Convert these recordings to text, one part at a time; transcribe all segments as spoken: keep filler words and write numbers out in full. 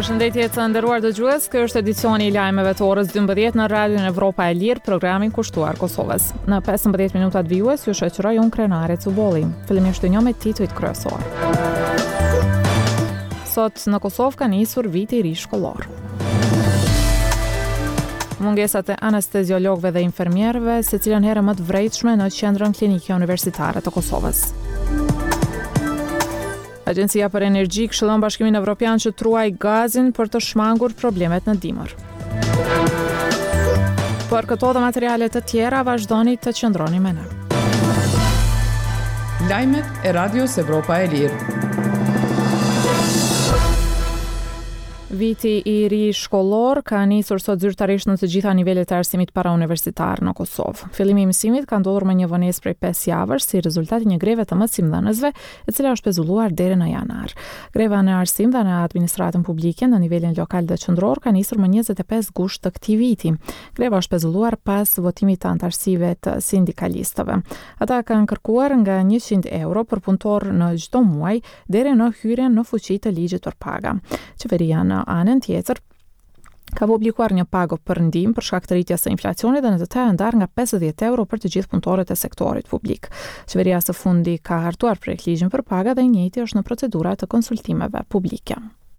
Përshëndetje të nderuar dëgjues, ky është edicioni i lajmeve të orës dymbëdhjetë në Radion Evropa e Lirë, programin kushtuar Kosovës. Në pesëmbëdhjetë minutat vijues ju shoqëroj unë Krenare Cubolli. Fillimisht një me titujt kryesor. Sot në Kosovë ka nisur viti i ri shkollor. Mungesat e anesteziologëve dhe infermierëve se cilën herë më të vërejtshme në qendrën klinike universitare të Kosovës. Agjencia për Energji këshillon Bashkimin Evropian që truaj gazin për të shmangur problemet në dimër. Për këto dhe materiale të tjera vazhdoni të qëndroni me ne. Lajmet e Radios Evropa e Lirë. Viti i ri shkollor ka nisur sot zyrtarisht në të gjitha nivelet e arsimit parauniversitar në Kosovë. Fillimi i mësimit ka ndodhur me një vonesë prej pesë javësh si rezultati një greve të mësimdhënësve, e cila është pezulluar deri në janar. Greva në arsim dhe në administratën publike në nivelin lokal dhe qendror ka nisur më njëzet e pesë gusht të këtij viti. Greva është pezulluar pas votimit të antarësive të sindikalistëve. Ata kanë kërkuar nga njëqind euro për punëtor në çdo muaj deri në hyrjen në fuqi të ligjit për paga. Qeveria në anën tjetër ka publikuar një pago për ndim për shkak të rritjes së inflacionit dhe në të tërë ndar nga pesëdhjetë euro për të gjithë punëtorët e sektorit publik. Qeveria së fundi ka hartuar projekt ligjin për paga dhe i njëjti është në procedura të konsultimeve publike.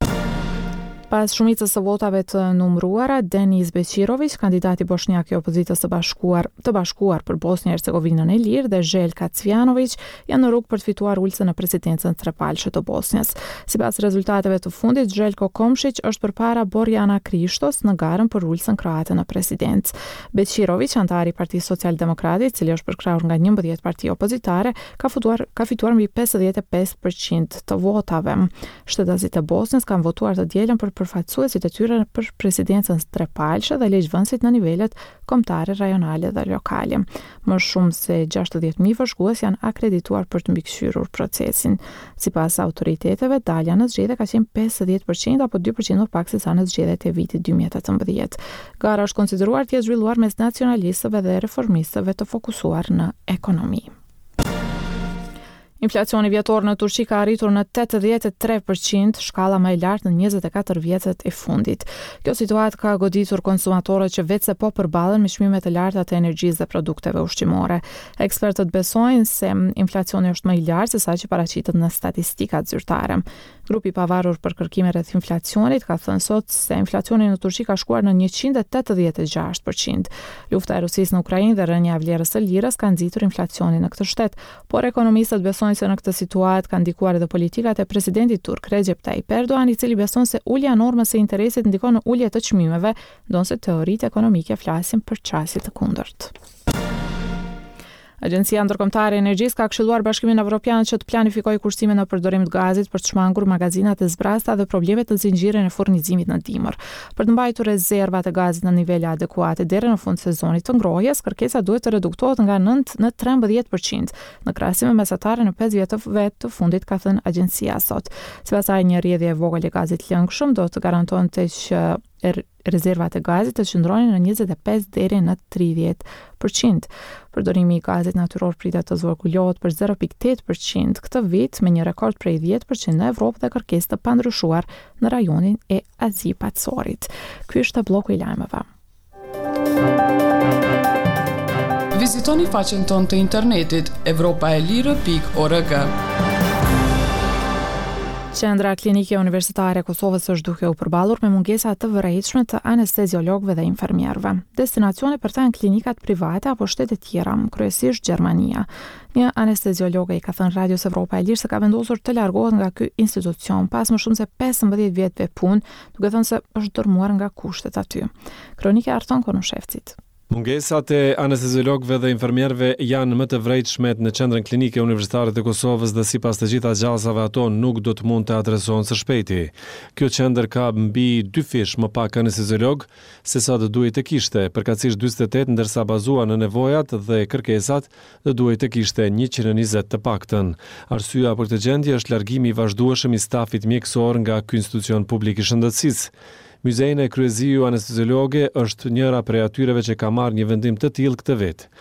Pas shumicës së votave të numëruara, Denis Beqirović, kandidati bosnjak i opozitës së bashkuar të bashkuar për Bosnjë Hercegovinën e Lirë dhe Željka Cvjanović janë në rrugë për të fituar ulëse në presidencën trepalëshe të Bosnjës. Sipas rezultateve të fundit, Željko Komšić është përpara Borjana Krishtos në garën për ulësën kroate në presidencë. Beqirović, antari i Partisë Socialdemokrate, i cili është përkrahur nga njëmbëdhjetë parti opozitare, ka fituar ka fituar mbi pesëdhjetë e pesë përqind të votave. Shtetësit e Bosnjës kanë votuar të dielën për përfaqësuesit e tyre për presidencën trepalëshe dhe legjvënësit në nivelet kombëtare, rajonale dhe lokale. Më shumë se gjashtëdhjetë mijë vëzhgues janë akredituar për të mbikëqyrur procesin. Sipas autoriteteve, dalja në zgjedhje ka qenë pesëdhjetë përqind apo dy përqind më pak se sa në zgjedhjet e vitit dy mijë e tetëmbëdhjetë. Gara është konsideruar të jetë zhvilluar mes nacionalistëve dhe reformistëve të fokusuar në ekonomi. Inflacioni vjetor në Turqi ka arritur në tetëdhjetë e tre përqind, shkalla më e lartë në njëzet e katër vjetët e fundit. Kjo situatë ka goditur konsumatorët që vetë se po përballen me çmime të larta të energjisë dhe produkteve ushqimore. Ekspertët besojnë se inflacioni është më i lartë se sa që paraqitet në statistikat zyrtare. Grupi i pavarur për kërkime rreth inflacionit ka thënë sot se inflacioni në Turqi ka shkuar në njëqind e tetëdhjetë e gjashtë përqind. Lufta e Rusisë në Ukrainë dhe rënja e vlerës së lirës kanë nxitur inflacionin në këtë shtet, por ekonomistët besojnë se në këtë situatë kanë ndikuar edhe politikat e presidentit turk Recep Tayyip Erdogan, i cili beson se ulja e normës së interesit ndikon në ulje të çmimeve, ndonse teoritë ekonomike flasin për qasje të kundërt. Agjencia Ndërkombëtare e Energjisë ka këshilluar Bashkimin Evropian që të planifikojë kushtimin në përdorim të gazit për të shmangur magazinat e zbrasta dhe problemet në zinxhirin e furnizimit në dimër. Për të mbajtur rezervat e gazit në nivele adekuate deri në fund sezonit të ngrohjes, kërkesa duhet të reduktohet nga nëntë në trembëdhjetë përqind, në krahasim me mesatare në pesë vjetëve të fundit, ka thënë agjencia sot. Sipas saj, një rrjedhje e vogël e gazit lëngshëm do të garantonte që rezervat e gazit të qëndronin në njëzet e pesë deri në tridhjetë përqind. Përdorimi i gazit natyror pritet të zvogëlohet për zero pikë tetë përqind këtë vit, me një rekord prej dhjetë përqind në Evropë dhe kërkesë të pandryshuar në rajonin e Azi-Patsorit. Ky është bloku i lajmeve. Vizitoni faqen tonë të internetit evropaelire pikë org. Qendra Klinike Universitare e Kosovës është duke u përballur me mungesa të vërejtshme të anesteziologëve dhe infermierëve. Destinacione për ta janë klinikat private apo shtete tjera, kryesisht Gjermania. Një anesteziologe i ka thënë Radios Evropa e Lirë se ka vendosur të largohet nga ky institucion pas më shumë se pesëmbëdhjetë vjetëve punë, duke thënë se është dërmuar nga kushtet aty. Kronika e Arton Konushevcit. Mungesat e anesteziologëve dhe infermierëve janë më të vërejtshme në qendrën klinike universitare të Kosovës dhe sipas të gjitha gjallësave ato nuk do të mund të adresohen së shpejti. Kjo qendër ka mbi dy fish më pak anesteziolog se sa të duhej të kishte, përkatësisht dyzet e tetë, ndërsa bazuar në nevojat dhe kërkesat do duhej të kishte njëqind e njëzet të paktën. Arsyeja për këtë gjendje është largimi i vazhdueshëm i stafit mjekësor nga ky institucion publik i shëndetësisë. Muzein e Kryeziu Anesteziologe është njëra prej atyreve që ka marrë një vendim të tillë këtë vit.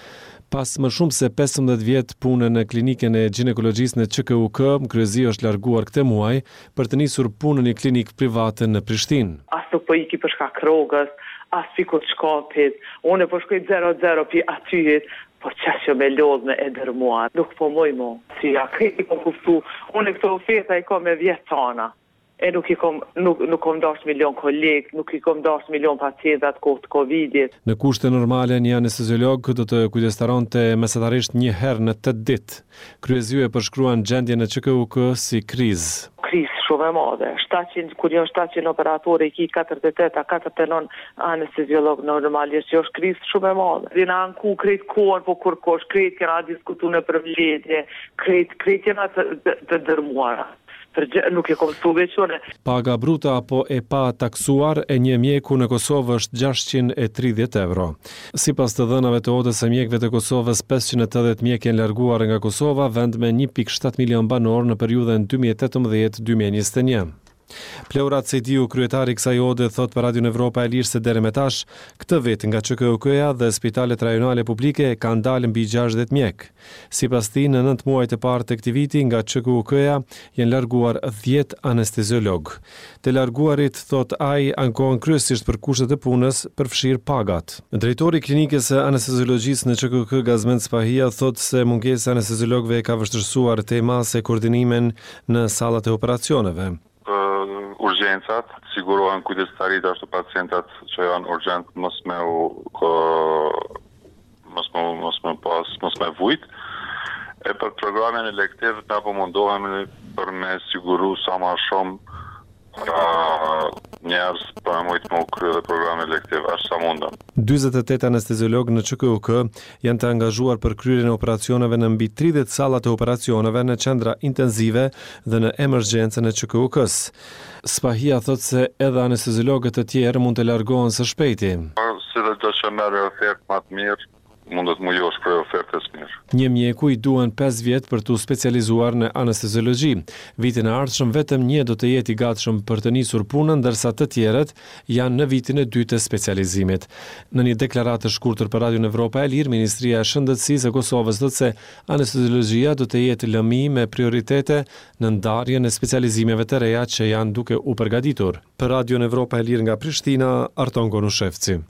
Pas më shumë se pesëmbëdhjetë vjet punën në klinikën e ginekologjisë në Q K U K, kryezi është larguar këtë muaj për të nisur punën në një klinikë private në Prishtinë. As nuk po iki për shkak rrogës, as fikut shkapit, unë po shkoj zero zero pi atyhet, por qeshë me lodh me e dërmuar. Nuk po moj mo, si ja kreti po kuftu, unë këto ofeta i kom me vjetana. E nuk i kom, nuk, nuk kom dash milion kolegë, nuk i kom dash milion pacientat kohë të Covidit. Në kushte normale, një anesteziolog do të kujdestaronte mesatarisht një herë në tetë ditë. Kryezi e përshkruan gjendjen në Q K U K si krizë. Krizë shumë e madhe. shtatëqind, kur janë shtatëqind operatorë, i ki katërdhjetë e tetë a katërdhjetë e nëntë anesteziolog normalisht, jo është krizë shumë e madhe. Dina anku krejt kohën, po kur kosh, krejt kena diskutu në përmledje, krejt, krejt jena të, të, të dërmuara. Nuk e kom stu veçone. Paga bruta apo e pa taksuar e një mjeku në Kosovë është gjashtëqind e tridhjetë euro. Sipas të dhënave të Odës së mjekëve të Kosovës, pesëqind e tetëdhjetë mjekë janë larguar nga Kosova, vend me një pikë shtatë milion banor në periudhën dy mijë e tetëmbëdhjetë deri në dy mijë e njëzet e një. Pleurat Sejdiu, kryetari kësaj ode, thot për Radion Evropa e Lirë se deri më tash, këtë vit nga Q K U K-ja dhe spitalet rajonale publike kanë dalë mbi gjashtëdhjetë mjek. Sipas tij, në nëntë muajt e parë të këtij viti nga Q K U K-ja janë larguar dhjetë anesteziolog. Të larguarit, thot ai, ankohen kryesisht për kushtet e punës, përfshir pagat. Drejtori i klinikës së anesteziologjisë në Q K U K, Gazmend Spahia, thot se mungesa e anesteziologëve ka vështirësuar tema se koordinimin në sallat e operacioneve. Urgjencat, sigurohen kujdestarit ashtu pacientat që janë urgjent mos me u mos me mos me pas mos me vujt. E për programin elektiv na po mundohemi për me siguru sa më shumë uh, njerëz për me të kryer programin elektiv as sa mundem. dyzet e tetë anesteziologë në Q K U K janë të angazhuar për kryerjen e operacioneve në mbi tridhjetë sallat e operacioneve në qendra intenzive dhe në emergjencën e Q K U K-s. Spahia thot se edhe anesteziologët të tjerë mund të largohen së shpejti. Si dhe do që merë ofertë më të mirë, mundet mu josh për ofertës mirë. Një mjeku i duhen pesë vjet për të specializuar në anesteziologji. Vitin e ardhshëm vetëm një do të jetë i gatshëm për të nisur punën, ndërsa të tjerët janë në vitin e dytë të specializimit. Në një deklaratë të shkurtër për Radion Evropa e Lirë, Ministria e Shëndetësisë e Kosovës thotë se anesteziologjia do të jetë lëmi me prioritete në ndarjen e specializimeve të reja që janë duke u përgatitur. Për Radion Evropa e Lirë nga Prishtina, Arton Gonushevci.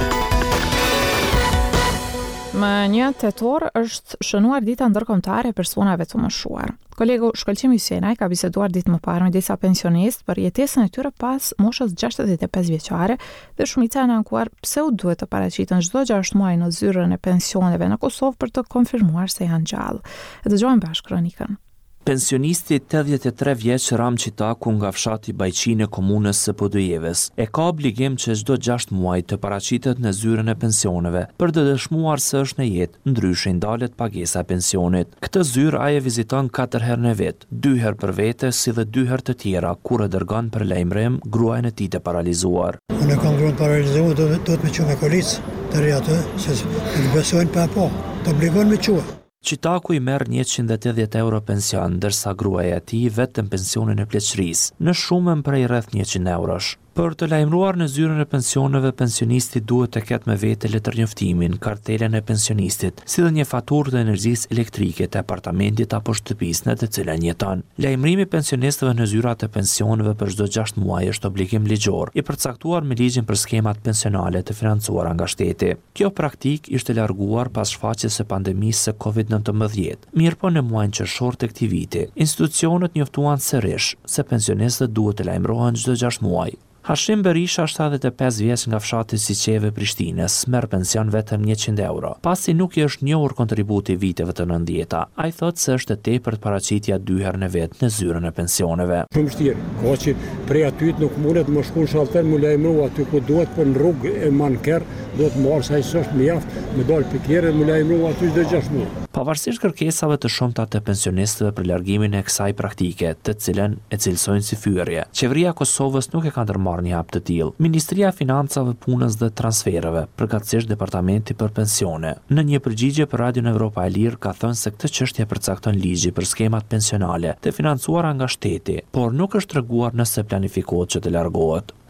Më një tetor është shënuar dita ndërkombëtare e personave të moshuar. Kolegu Shkëlqim Hysenaj ka biseduar ditë më parë me disa pensionistë për jetesën e tyre pas moshës gjashtëdhjetë e pesë vjeçare dhe shumica janë ankuar pse u duhet të paraqiten çdo gjashtë muaj në zyrën e pensioneve në Kosovë për të konfirmuar se janë gjallë. E dëgjojmë bashkë kronikën. Pensionisti tetëdhjetë e tre vjeç Ram Qitaku nga fshati Bajqin e komunës së Podujevës e ka obligim që çdo gjashtë muaj të paraqitet në zyrën e pensioneve për të dëshmuar se është në jetë, ndryshe i ndalet pagesa e pensionit. Këtë zyrë ai e viziton katër herë në vit, dy herë për vete si dhe dy herë të tjera kur e dërgon për lajmërim gruajën e tij të paralizuar. Unë kam gruan paralizuar, do të më çojë me kolicë të atë, se të besojnë pa po, të obligon me çuaj. Qitaku i merr njëqind e tetëdhjetë euro pension, ndërsa gruaja e tij vetëm pensionin e pleqërisë, në shumën prej rreth njëqind eurosh. Për të lajmëruar në zyrën e pensioneve, pensionisti duhet të ketë me vete letërnjoftimin, kartelën e pensionistit, si dhe një faturë të energjisë elektrike të apartamentit apo shtëpisë në të cilën jeton. Lajmërimi i pensionistëve në zyrat e pensioneve për çdo gjashtë muaj është obligim ligjor, i përcaktuar me ligjin për skemat pensionale të financuara nga shteti. Kjo praktik ishte larguar pas shfaqjes së pandemisë së Covid nëntëmbëdhjetë. Mirëpo në muajin qershor të këtij viti, institucionet njoftuan sërish se pensionistët duhet të lajmërohen çdo gjashtë muaj. Hashim Berisha, shtatëdhjetë e pesë vjeç nga fshati Siqeve Prishtinës, merr pension vetëm njëqind euro, pasi nuk i është njohur kontributi viteve të nëntëdhjetë. Ai thotë se është e tepërt paraqitja dy herë në vit në zyrën e pensioneve. Shumë vështirë, ka që prej aty nuk mundet më shkon shalter më lajmëro aty ku duhet, për në rrugë e manker do të marrë sa i s'është mjaft, më dalë pikëre më lajmëro aty çdo gjashtë muaj. Pavarësisht kërkesave të shumta të pensionistëve për largimin e kësaj praktike, të cilën e cilësojnë si fyerje, qeveria e Kosovës nuk e ka ndërmarrë një hap të tillë. Ministria e Financave, Punës dhe Transfereve, përkatësisht Departamenti për Pensione, në një përgjigje për Radion Evropa e Lirë ka thënë se këtë çështje përcakton ligji për skemat pensionale të financuara nga shteti, por nuk është treguar nëse planifikohet që të largohet.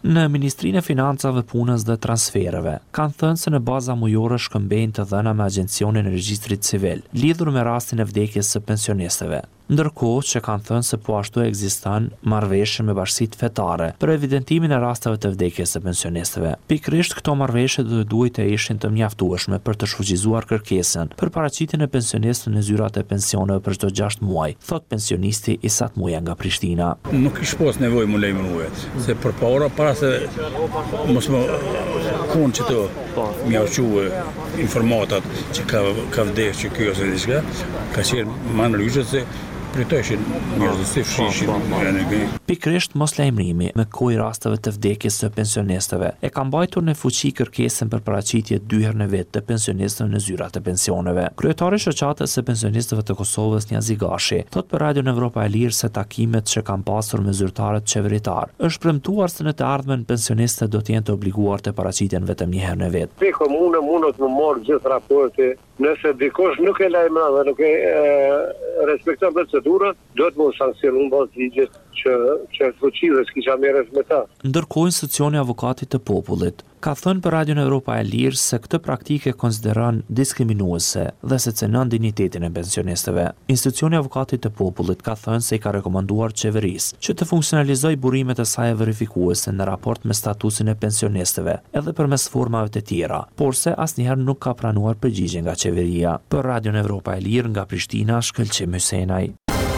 Në Ministrinë e Financave, Punës dhe Transfereve kanë thënë se në baza mujore shkëmbejnë të dhëna me Agjencionin e Regjistrit Civil, lidhur me rastin e vdekjes së pensionistëve. Ndërkohë që kanë thënë se po ashtu ekziston marrëveshje me bashkitë fetare për evidentimin e rasteve të vdekjes së pensionistëve. Pikërisht këto marrëveshje do të duhet të ishin të mjaftueshme për të shfuqizuar kërkesën për paraqitjen e pensionistëve në zyrat e pensioneve për çdo gjashtë muaj, thot pensionisti Isat Muja nga Prishtina. Nuk kish pas nevojë më lejmëruhet, se përpara para se mos më kun që të mjaftuë informatat që ka ka vdekur që ky ose diçka, ka qenë më analizë se pritoshin njerëzit si fshishin energji. Pikërisht moslajmërimi me kohë rasteve të vdekjes së pensionistëve e ka mbajtur në fuqi kërkesën për paraqitje dy herë në vit të pensionistëve në zyrat e pensioneve. Kryetari i shoqatës së pensionistëve të Kosovës, Njazi Gashi, thot për Radion Evropa e Lirë se takimet që kanë pasur me zyrtarët qeveritar është premtuar se në të ardhmen pensionistët do të jenë të obliguar të paraqiten vetëm një herë në vit. Te komune mund të marrë gjithë raporte, nëse dikush nuk e lajmëron dhe nuk e, e respekton procedurën, do të mos sankcionon bazë ligjit që që fuqive s'kisha merresh me ta. Ndërkohë institucioni Avokatit të Popullit ka thënë për Radion Evropa e Lirë se këtë praktike konsideron diskriminuese dhe se cënon dinjitetin e pensionistëve. Institucioni Avokatit të Popullit ka thënë se i ka rekomanduar qeverisë që të funksionalizojë burimet e saj verifikuese në raport me statusin e pensionistëve, edhe përmes formave të tjera, por se asnjëherë nuk ka pranuar përgjigje nga qeveria. Për Radion Evropa e Lirë nga Prishtina, Shkëlqim Hysenaj.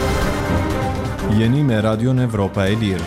Jeni me Radion Evropa e Lirë.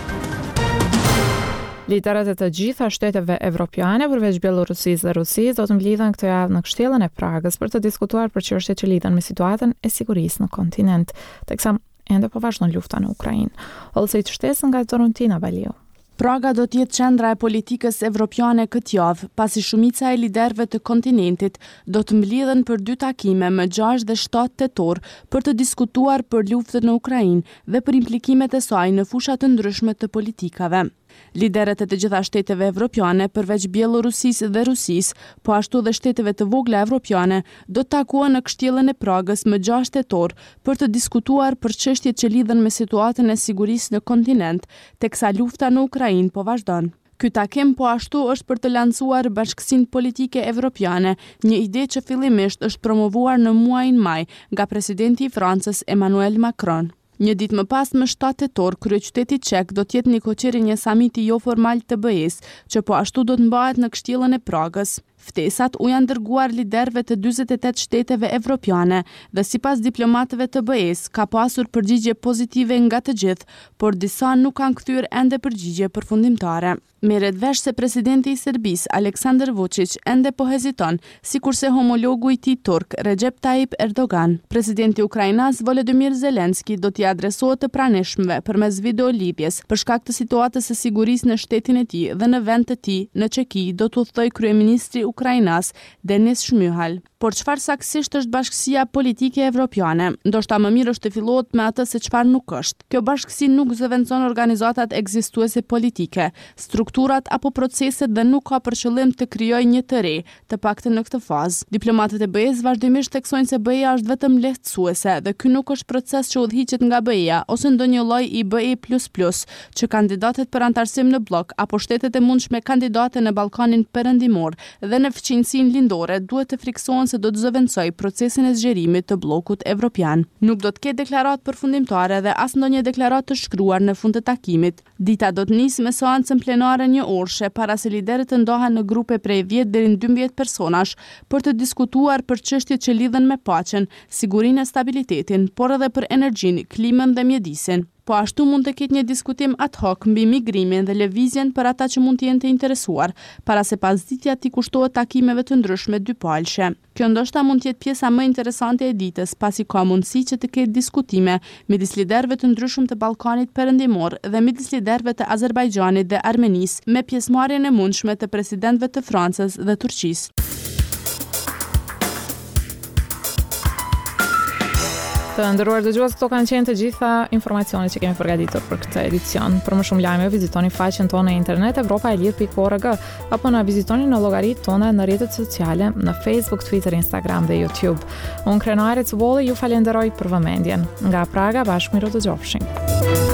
Liderët e të gjitha shteteve evropiane përveç Bielorusisë dhe Rusisë do të mblidhen këtë javë në Kështjellën e Pragës për të diskutuar për çështjet që lidhen me situatën e sigurisë në kontinent, teksa ende po vazhdon lufta në Ukrainë. Hollësej të shtesën nga Torontina Baliu. Praga do të jetë qendra e politikës evropiane këtë javë, pasi shumica e liderëve të kontinentit do të mblidhen për dy takime më gjashtë dhe shtatë tetor për të diskutuar për luftën në Ukrainë dhe për implikimet e saj në fusha të ndryshme të politikave. Liderët e të gjitha shteteve evropiane, përveç Bielorusisë dhe Rusisë, po ashtu dhe shteteve të vogla evropiane, do të takohen në Kështjellën e Pragës më gjashtë tetor për të diskutuar për çështjet që lidhen me situatën e sigurisë në kontinent, teksa lufta në Ukrainë po vazhdon. Ky takim po ashtu është për të lancuar bashkësinë politike evropiane, një ide që fillimisht është promovuar në muajin maj nga presidenti i Francës Emmanuel Macron. Një ditë më pas, më shtatë tetor, kryeqyteti çek do të jetë në koqëri një samiti jo formal të B E-s, që po ashtu do të mbahet në Kështjellën e Pragës. Ftesat u janë dërguar liderëve të dyzet e tetë shteteve evropiane dhe sipas diplomatëve të B E-s ka pasur përgjigje pozitive nga të gjithë, por disa nuk kanë kthyer ende përgjigje përfundimtare. Merret vesh se presidenti i Serbisë Aleksandar Vučić ende po heziton, sikurse homologu i tij turk Recep Tayyip Erdogan. Presidenti ukrainas Volodymyr Zelenski do t'i adresohet të pranishmëve përmes videolipjes për shkak të situatës së sigurisë në shtetin e tij dhe në vend të tij në Çeki, do t'u thojë kryeministri ukrainas Denis Shmyhal. Por çfarë saktësisht është bashkësia politike evropiane? Ndoshta më mirë është të fillohet me atë se çfarë nuk është. Kjo bashkësi nuk zëvendëson organizatat ekzistuese politike, strukturat apo proceset dhe nuk ka për qëllim të krijojë një të re, të paktën në këtë fazë. Diplomatët e B E-s vazhdimisht theksojnë se B E-a është vetëm lehtësuese dhe ky nuk është proces që udhëhiqet nga B E-a ose ndonjë lloj i B E plus plus, që kandidatët për antarësim në blok apo shtetet e mundshme kandidate në Ballkanin Perëndimor dhe në fqinjsinë lindore duhet të friksohen se do të zëvendësoj procesin e zgjerimit të bllokut evropian. Nuk do të ketë deklaratë përfundimtare dhe as ndonjë deklaratë të shkruar në fund të takimit. Dita do të nisë me seancën plenare një orëshe para se liderët të ndahen në grupe prej dhjetë deri në dymbëdhjetë personash për të diskutuar për çështjet që lidhen me paqen, sigurinë e stabilitetin, por edhe për energjinë, klimën dhe mjedisin. Po ashtu mund të ketë një diskutim ad hoc mbi migrimin dhe lëvizjen për ata që mund të jenë të interesuar, para se pasditja t'i kushtohet takimeve të ndryshme dypalshe. Kjo ndoshta mund të jetë pjesa më interesante e ditës, pasi ka mundësi që të ketë diskutime midis liderëve të ndryshëm të Ballkanit Perëndimor dhe midis liderëve të Azerbajxhanit dhe Armenisë, me pjesëmarrjen e mundshme të presidentëve të Francës dhe Turqisë. Të nderuar dëgjues, këto kanë qenë të gjitha informacionet që kemi përgatitur për këtë edicion. Për më shumë lajme, vizitoni faqen tonë në internet evropa e lirë pikë org apo na vizitoni në llogaritë tona në rrjetet sociale në Facebook, Twitter, Instagram dhe YouTube. Unë Krenare Cubolli ju falenderoj për vëmendjen. Nga Praga, bashkë miru të gjofshin.